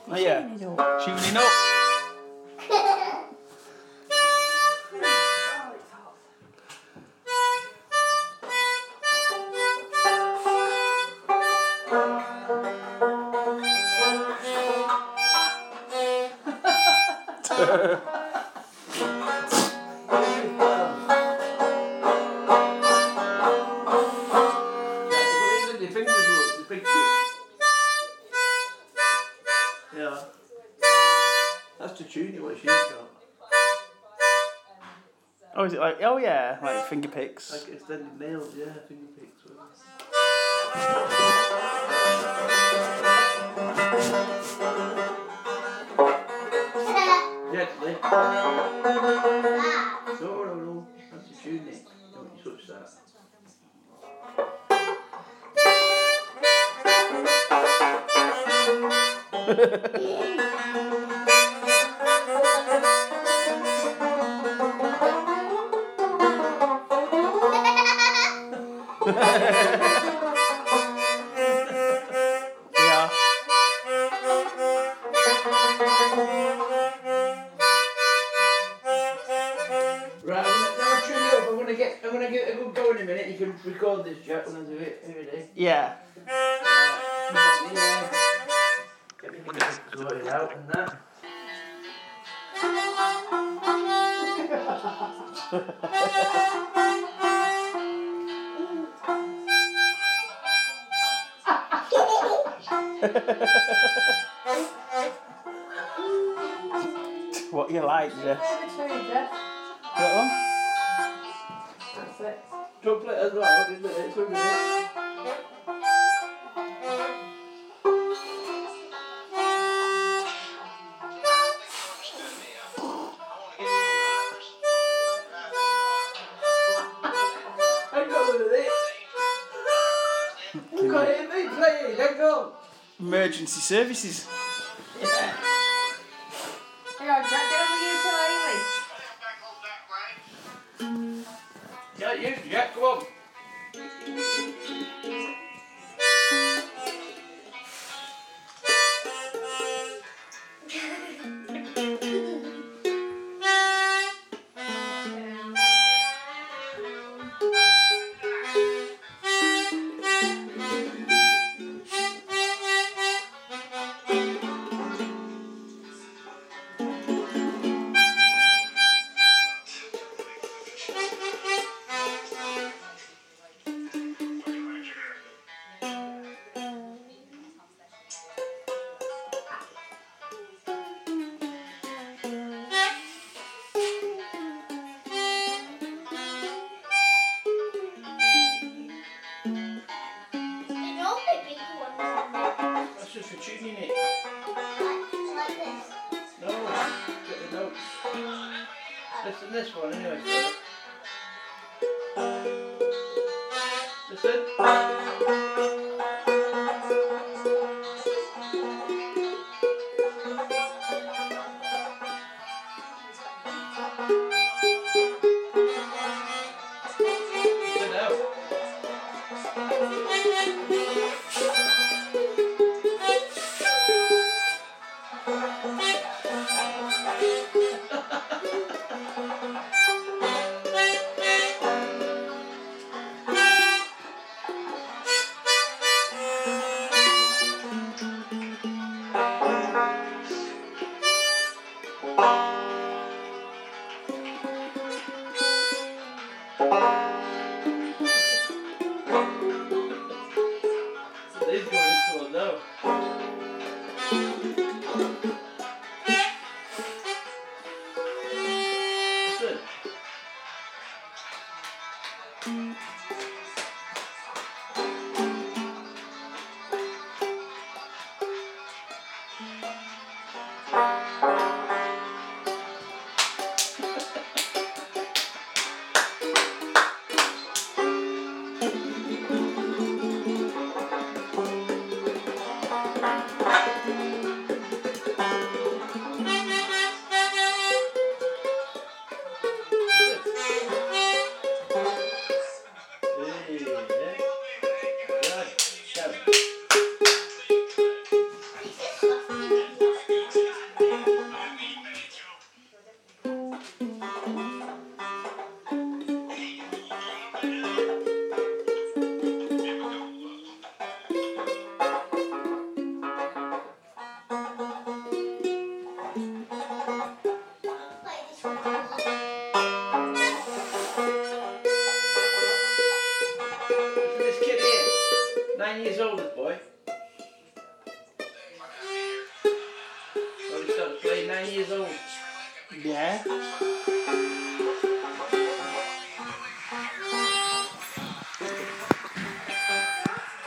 Oh yeah. Tuning up. Yeah. That's to tune it, what she's got. Oh, is it like? Oh yeah, like finger picks. Like extended nails, yeah, finger picks. Gently. No. That's to tune it. Don't you touch that. Yeah. Right, now tune it up. I'm gonna get a good go in a minute. You can record this, Jack, when I do it. Here it is. Yeah. Get me sorted out and that. What you like, Jess? That one? That's it. Trumpet as well. What is it? It's over there. Hang on with it. Got it, me playing. Hang on. Emergency services. Yeah. Hey, Jack, get on the ukulele. Yeah, you, Jack, come on. That's just for tuning it. No, get the notes. Listen this one anyway. Listen. Listen now. 9 years old. Yeah.